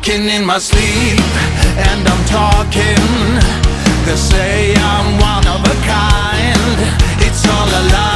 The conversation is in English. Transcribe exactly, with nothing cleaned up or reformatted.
walking in my sleep, and I'm talking. They say I'm one of a kind. It's all a lie.